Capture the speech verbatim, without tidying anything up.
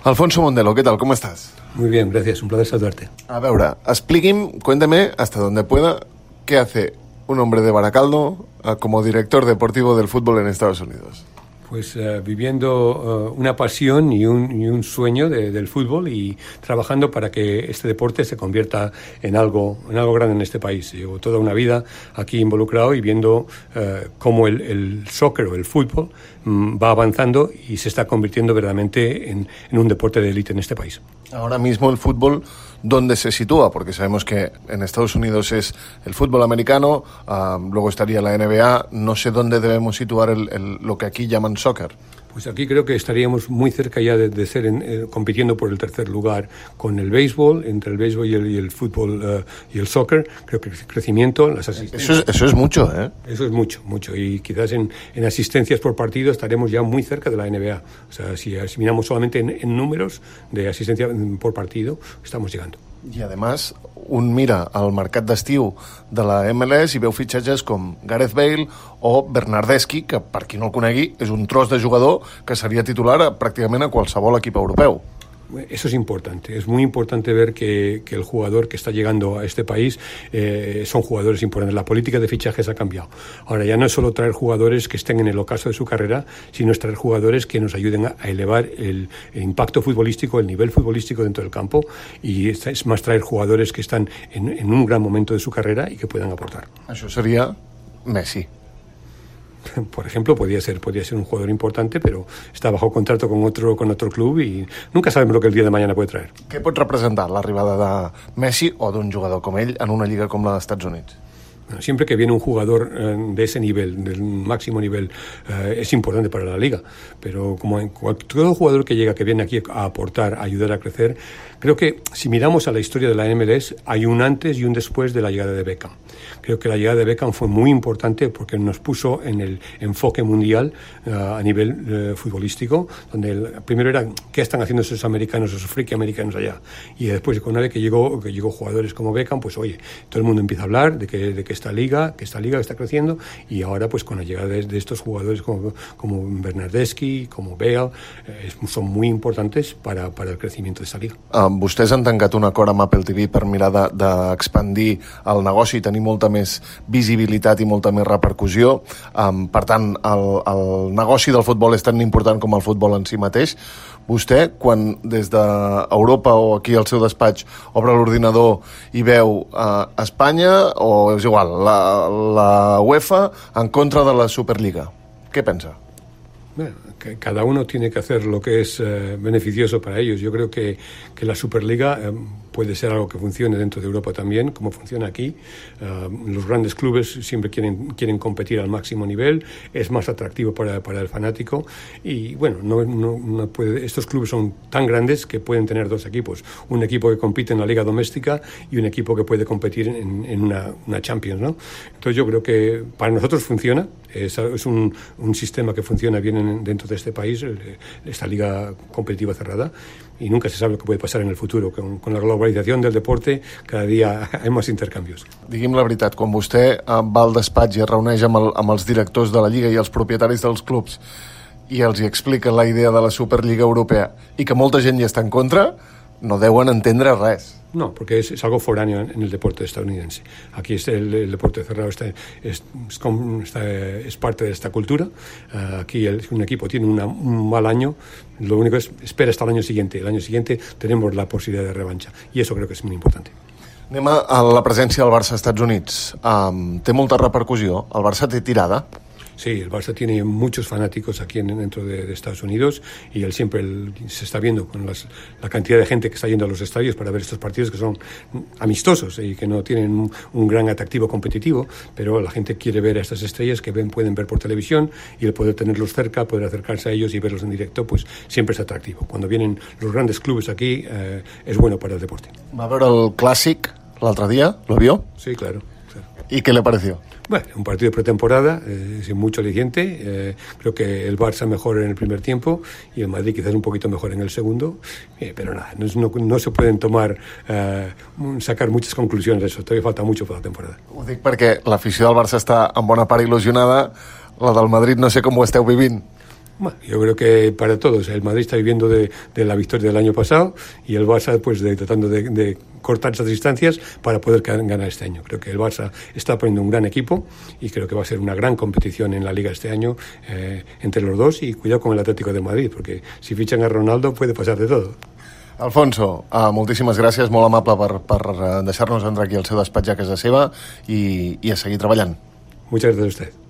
Alfonso Mondelo, ¿qué tal? ¿Cómo estás? Muy bien, gracias. Un placer saludarte. A veure, expliqui'm, cuéntame, hasta donde pueda, ¿qué hace un hombre de Baracaldo uh, como director deportivo del fútbol en Estados Unidos? Pues uh, viviendo uh, una pasión y un, y un sueño de, del fútbol y trabajando para que este deporte se convierta en algo, en algo grande en este país. Llevo toda una vida aquí involucrado y viendo uh, cómo el, el soccer o el fútbol um, va avanzando y se está convirtiendo verdaderamente en, en un deporte de élite en este país. Ahora mismo el fútbol, ¿dónde se sitúa? Porque sabemos que en Estados Unidos es el fútbol americano, uh, luego estaría la N B A, no sé dónde debemos situar el, el, lo que aquí llaman soccer. Pues aquí creo que estaríamos muy cerca ya de, de ser en, eh, compitiendo por el tercer lugar con el béisbol, entre el béisbol y el, y el fútbol uh, y el soccer. Creo que el crecimiento, las asistencias... Eso es, eso es mucho, ¿eh? Eso es mucho, mucho. Y quizás en, en asistencias por partido estaremos ya muy cerca de la N B A. O sea, si, si miramos solamente en, en números de asistencia por partido, estamos llegando. I, además, un mira al mercat d'estiu de la M L S i veu fitxatges com Gareth Bale o Bernardeschi, que, per qui no el conegui, és un tros de jugador que seria titular a, pràcticament a qualsevol equip europeu. Eso es importante, es muy importante ver que, que el jugador que está llegando a este país eh, son jugadores importantes. La política de fichajes ha cambiado. Ahora ya no es solo traer jugadores que estén en el ocaso de su carrera, sino es traer jugadores que nos ayuden a, a elevar el, el impacto futbolístico, el nivel futbolístico dentro del campo, y es, es más traer jugadores que están en, en un gran momento de su carrera y que puedan aportar. Això seria Messi. Por ejemplo, podría ser, podría ser un jugador importante, pero está bajo contrato con otro, con otro club y nunca sabemos lo que el día de mañana puede traer. Què pot representar l'arribada de Messi o d'un jugador com ell en una lliga com la dels Estats Units? Bueno, siempre que viene un jugador eh, de ese nivel, del máximo nivel, eh, es importante para la liga. Pero como en cual, todo jugador que llega, que viene aquí a aportar, a ayudar a crecer, creo que si miramos a la historia de la M L S, hay un antes y un después de la llegada de Beckham. Creo que la llegada de Beckham fue muy importante porque nos puso en el enfoque mundial uh, a nivel uh, futbolístico, donde el, primero era qué están haciendo esos americanos, esos friki americanos allá. Y después, con una vez que llegó, que llegó jugadores como Beckham, pues oye, todo el mundo empieza a hablar de que, de que esta liga, que esta liga está creciendo, y ahora pues con la llegada de, de estos jugadores como, como Bernardeschi, como Bale, eh, son muy importantes para, para el crecimiento de esta liga. Um, vostès han tancat un acord amb Apple T V per mirar d'expandir de, de el negoci i tenir molta més visibilitat i molta més repercussió. Um, per tant, el, el negoci del futbol és tan important com el futbol en si mateix. Vostè, quan des d'Europa o aquí al seu despatx obre l'ordinador i veu uh, Espanya, o és igual, la, la UEFA en contra de la Superliga, què pensa? Bueno, que cada uno tiene que hacer lo que es eh, beneficioso para ellos. Yo creo que, que la Superliga eh, puede ser algo que funcione dentro de Europa también, como funciona aquí. Uh, los grandes clubes siempre quieren, quieren competir al máximo nivel, es más atractivo para, para el fanático y bueno, no, no, no puede, estos clubes son tan grandes que pueden tener dos equipos, un equipo que compite en la liga doméstica y un equipo que puede competir en, en una, una Champions, ¿no? Entonces yo creo que para nosotros funciona, es, es un, un sistema que funciona bien en, dentro de este país, esta liga competitiva cerrada, y nunca se sabe lo que puede pasar en el futuro. Con, con la globalización del deporte cada dia hi ha més intercanvis. Digui'm la veritat, quan vostè va al despatx i es reuneix amb, el, amb els directors de la Lliga i els propietaris dels clubs i els hi explica la idea de la Superliga Europea i que molta gent hi està en contra, no deuen entendre res. No, porque es, es algo foráneo en, en el deporte estadounidense. Aquí es el, el deporte cerrado está, es, es, está, es parte de esta cultura. Uh, aquí el, un equipo tiene una, un mal año, lo único es espera hasta el año siguiente. El año siguiente tenemos la posibilidad de revancha y eso creo que es muy importante. Anem a la presència del Barça als Estats Units. Um, té molta repercussió? El Barça té tirada? Sí, el Barça tiene muchos fanáticos aquí en, dentro de, de Estados Unidos y él siempre el, se está viendo con las, la cantidad de gente que está yendo a los estadios para ver estos partidos que son amistosos y que no tienen un, un gran atractivo competitivo, pero la gente quiere ver a estas estrellas que ven, pueden ver por televisión y el poder tenerlos cerca, poder acercarse a ellos y verlos en directo, pues siempre es atractivo. Cuando vienen los grandes clubes aquí eh, es bueno para el deporte. ¿Va a ver el Clásic l'altre día? ¿Lo vio? Sí, claro. claro. ¿Y qué le pareció? Bueno, un partido de pretemporada, eh, sin mucho aliciente. Eh, creo que el Barça mejor en el primer tiempo y el Madrid quizás un poquito mejor en el segundo. Eh, pero nada, no, no, no se pueden tomar, eh, sacar muchas conclusiones de eso. Todavía falta mucho para la temporada. Ho dic perquè l'afició del Barça està en bona part il·lusionada. La del Madrid no sé com ho esteu vivint. Bueno, yo creo que para todos, el Madrid está viviendo de, de la victoria del año pasado y el Barça pues de, tratando de, de cortar esas distancias para poder ganar este año. Creo que el Barça está poniendo un gran equipo y creo que va a ser una gran competición en la Liga este año eh, entre los dos, y cuidado con el Atlético de Madrid, porque si fichan a Ronaldo puede pasar de todo. Alfonso, uh, moltíssimes gràcies, molt amable per, per deixar-nos entrar aquí al seu despatx a casa seva i, i a seguir treballant. Muchas gracias a usted.